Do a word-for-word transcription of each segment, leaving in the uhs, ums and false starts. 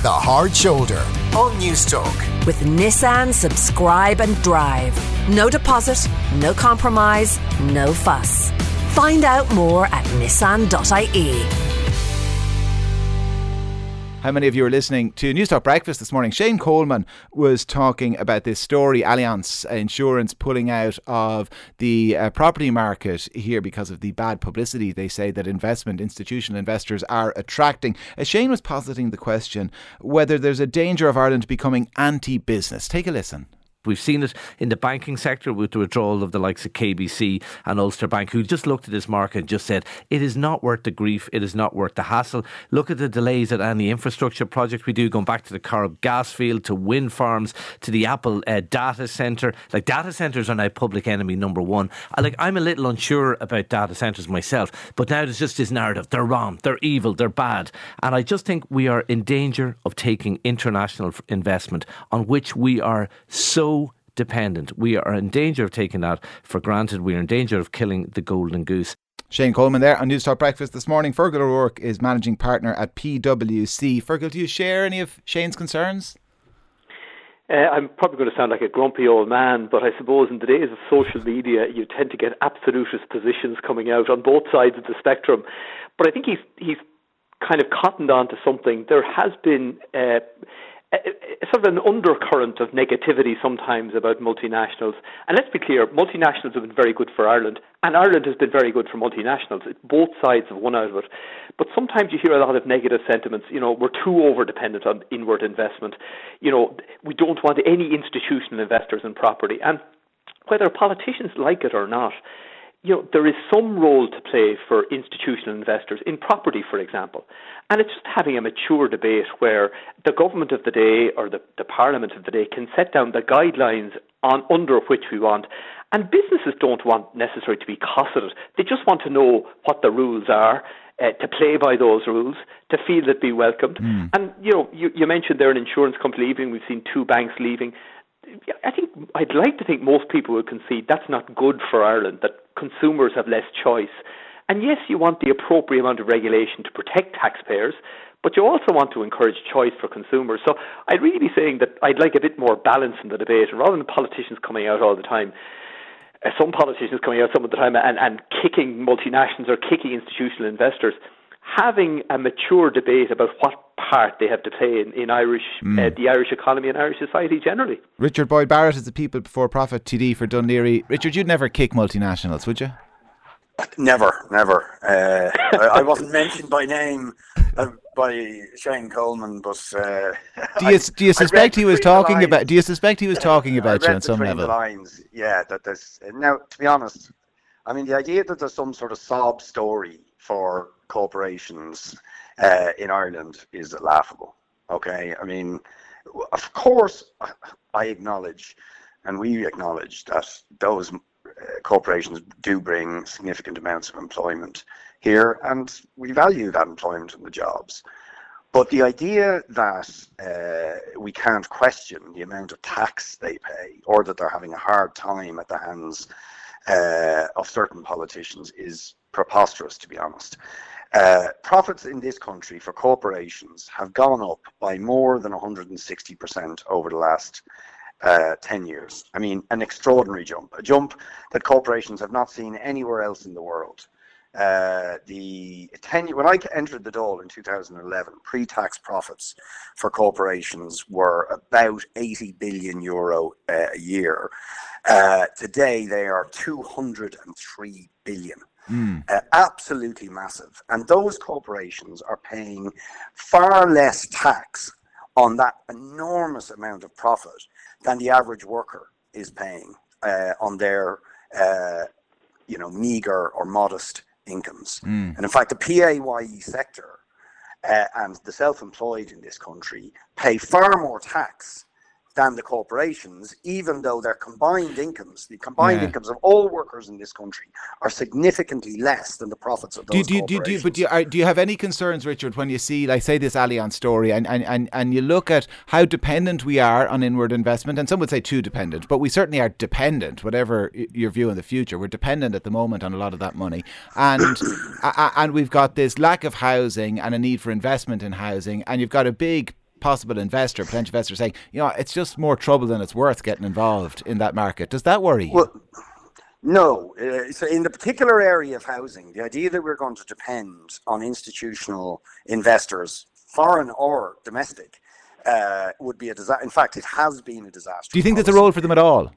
The Hard Shoulder on Newstalk. With Nissan Subscribe and Drive. No deposit, no compromise, no fuss. Find out more at nissan dot I E. How many of you are listening to Newstalk Breakfast this morning? Shane Coleman was talking about this story, Allianz Insurance pulling out of the uh, property market here because of the bad publicity they say that investment, institutional investors are attracting. Uh, Shane was positing the question whether there's a danger of Ireland becoming anti-business. Take a listen. We've seen it in the banking sector with the withdrawal of the likes of K B C and Ulster Bank, who just looked at this market and just said, it is not worth the grief, it is not worth the hassle. Look at the delays at any infrastructure project we do, going back to the Corrib gas field, to wind farms, to the Apple uh, data centre. Like, data centres are now public enemy number one. I, like, I'm a little unsure about data centres myself, but now there's just this narrative, they're wrong, they're evil, they're bad. And I just think we are in danger of taking international investment on which we are so dependent. We are in danger of taking that for granted. We are in danger of killing the golden goose. Shane Coleman there on Newstalk Breakfast this morning. Fergal O'Rourke is managing partner at P W C. Fergal, do you share any of Shane's concerns? Uh, I'm probably going to sound like a grumpy old man, but I suppose in the days of social media, you tend to get absolutist positions coming out on both sides of the spectrum. But I think he's he's kind of cottoned on to something. There has been Uh, sort of an undercurrent of negativity sometimes about multinationals. And let's be clear, multinationals have been very good for Ireland, and Ireland has been very good for multinationals. Both sides have won out of it. But sometimes you hear a lot of negative sentiments. You know, we're too over-dependent on inward investment. You know, we don't want any institutional investors in property. And whether politicians like it or not, you know, there is some role to play for institutional investors in property, for example. And it's just having a mature debate where the government of the day or the, the parliament of the day can set down the guidelines on under which we want. And businesses don't want necessarily to be cosseted. They just want to know what the rules are, uh, to play by those rules, to feel that be welcomed. Mm. And, you know, you, you mentioned there an insurance company leaving. We've seen two banks leaving. I think I'd like to think most people would concede that's not good for Ireland, that consumers have less choice. And yes, you want the appropriate amount of regulation to protect taxpayers, but you also want to encourage choice for consumers. So I'd really be saying that I'd like a bit more balance in the debate, and rather than politicians coming out all the time, uh, some politicians coming out some of the time and, and kicking multinationals or kicking institutional investors, having a mature debate about what part they have to play in, in Irish, mm. uh, the Irish economy and Irish society generally. Richard Boyd Barrett is the People Before Profit T D for Dún Laoghaire. Richard, you'd never kick multinationals, would you? Never, never. Uh, I, I wasn't mentioned by name uh, by Shane Coleman, but uh, do you do you suspect he was talking about? Do you suspect he was yeah, talking about you on some level? The lines, yeah. That there's now. To be honest, I mean the idea that there's some sort of sob story for corporations uh, in Ireland is laughable. Okay, I mean, of course, I acknowledge, and we acknowledge that those Uh, corporations do bring significant amounts of employment here, and we value that employment and the jobs. But the idea that uh, we can't question the amount of tax they pay, or that they're having a hard time at the hands uh, of certain politicians, is preposterous, to be honest. Uh, profits in this country for corporations have gone up by more than one hundred sixty percent over the last Uh, ten years. I mean, an extraordinary jump, a jump that corporations have not seen anywhere else in the world. Uh, the ten, when I entered the Dáil in two thousand eleven, pre-tax profits for corporations were about eighty billion euro uh, a year. Uh, today, they are two hundred three billion. Mm. Uh, absolutely massive. And those corporations are paying far less tax on that enormous amount of profit than the average worker is paying uh, on their, uh, you know, meager or modest incomes. Mm. And in fact, the P A Y E sector uh, and the self-employed in this country pay far more tax than the corporations, even though their combined incomes, the combined yeah. incomes of all workers in this country, are significantly less than the profits of those do, do, corporations. Do, do, but do you, are, do you have any concerns, Richard, when you see, like, say, this Allianz story, and, and, and, and you look at how dependent we are on inward investment, and some would say too dependent, but we certainly are dependent, whatever your view in the future. We're dependent at the moment on a lot of that money. And and we've got this lack of housing and a need for investment in housing, and you've got a big possible investor, potential investor saying, you know, it's just more trouble than it's worth getting involved in that market. Does that worry you? Well, no. Uh, so in the particular area of housing, the idea that we're going to depend on institutional investors, foreign or domestic, uh, would be a disaster. In fact, it has been a disaster. Do you think there's a role for them at all?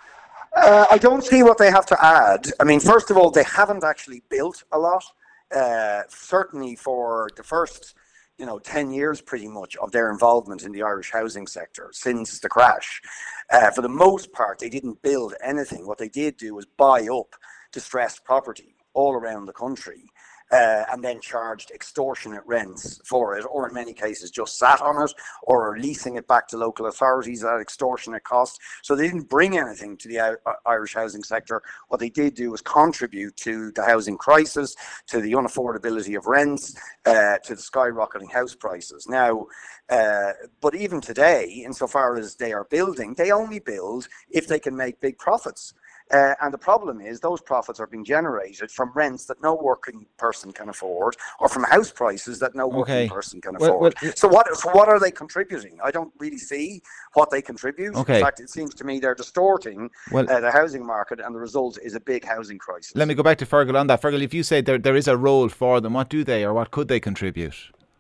Uh, I don't see what they have to add. I mean, first of all, they haven't actually built a lot. Uh, certainly for the first, you know, ten years pretty much of their involvement in the Irish housing sector since the crash. Uh, for the most part, they didn't build anything. What they did do was buy up distressed property all around the country. Uh, and then charged extortionate rents for it, or in many cases just sat on it, or leasing it back to local authorities at extortionate cost. So they didn't bring anything to the I- Irish housing sector. What they did do was contribute to the housing crisis, to the unaffordability of rents, uh, to the skyrocketing house prices. Now, uh, but even today, insofar as they are building, they only build if they can make big profits. Uh, and the problem is those profits are being generated from rents that no working person can afford, or from house prices that no working okay. person can well, afford. well, so what so what are they contributing? I don't really see what they contribute. Okay. In fact, it seems to me they're distorting well, uh, the housing market, and the result is a big housing crisis. Let me go back to Fergal on that. Fergal, if you say there there is a role for them, what do they or what could they contribute?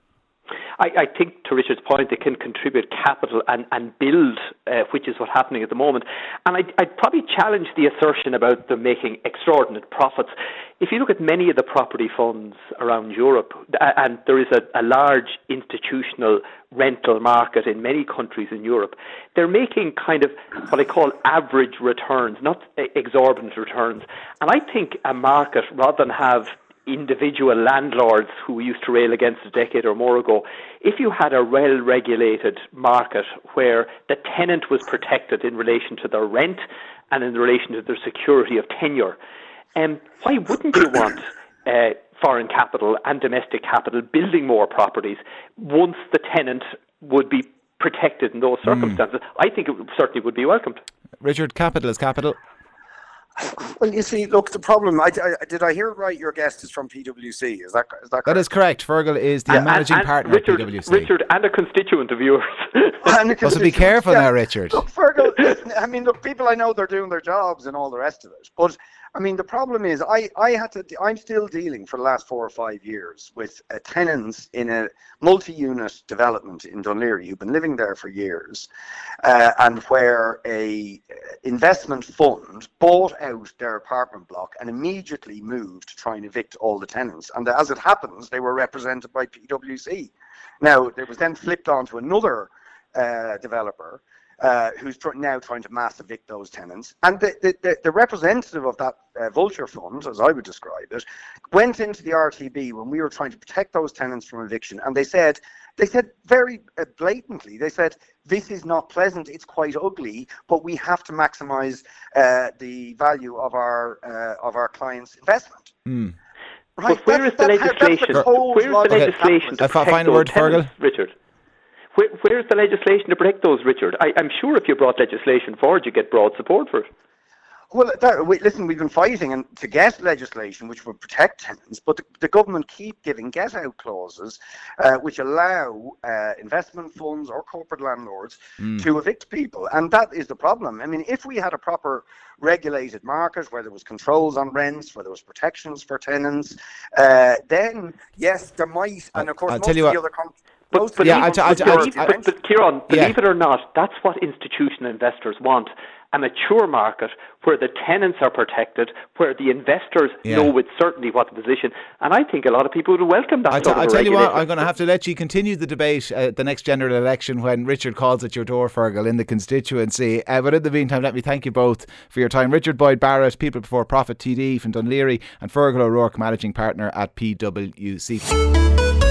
I, I think, to Richard's point, they can contribute capital and, and build, uh, which is what's happening at the moment. And I'd, I'd probably challenge the assertion about them making extraordinary profits. If you look at many of the property funds around Europe, and there is a, a large institutional rental market in many countries in Europe, they're making kind of what I call average returns, not exorbitant returns. And I think a market, rather than have individual landlords who we used to rail against a decade or more ago, if you had a well-regulated market where the tenant was protected in relation to their rent and in relation to their security of tenure, um, why wouldn't you want uh, foreign capital and domestic capital building more properties once the tenant would be protected in those circumstances? Mm. I think it certainly would be welcomed. Richard, capital is capital. Well, you see, look, the problem, I, I, did I hear right, your guest is from P W C, is that is that correct? That is correct. Fergal is the and, managing and, and partner Richard, at P W C. Richard, and a constituent of yours. Well, so be careful yeah. now, Richard. Look, Fergal, I mean, look, people I know, they're doing their jobs and all the rest of it, but I mean, the problem is, I, I had to, I'm still dealing for the last four or five years with uh, tenants in a multi-unit development in Dún Laoghaire who've been living there for years, uh, and where a investment fund bought out their apartment block and immediately moved to try and evict all the tenants. And as it happens, they were represented by P W C. Now, it was then flipped on to another uh, developer, Uh, who's tr- now trying to mass evict those tenants. And the, the, the, the representative of that uh, vulture fund, as I would describe it, went into the R T B when we were trying to protect those tenants from eviction, and they said, they said very uh, blatantly, they said, this is not pleasant, it's quite ugly, but we have to maximise uh, the value of our uh, of our clients' investment. Mm. Right, but where is the legislation? Where is the legislation to protect those tenants, Richard? Where, where's the legislation to protect those, Richard? I, I'm sure if you brought legislation forward, you get broad support for it. Well, that, we, listen, we've been fighting and to get legislation which would protect tenants, but the, the government keep giving get-out clauses uh, which allow uh, investment funds or corporate landlords mm. to evict people, and that is the problem. I mean, if we had a proper regulated market where there was controls on rents, where there was protections for tenants, uh, then yes, there might, and of course, I'll most tell you of the what, other countries. But, but, yeah, I'll, I'll, I'll, believe, I'll, but, but Kieran, believe yeah. it or not, that's what institutional investors want. A mature market where the tenants are protected, where the investors yeah. know with certainty what the position. And I think a lot of people would welcome that. I'll, t- I'll tell you what, I'm going to have to let you continue the debate at uh, the next general election when Richard calls at your door, Fergal, in the constituency. Uh, but in the meantime, let me thank you both for your time. Richard Boyd Barrett, People Before Profit T D from Dún Laoghaire, and Fergal O'Rourke, Managing Partner at P W C.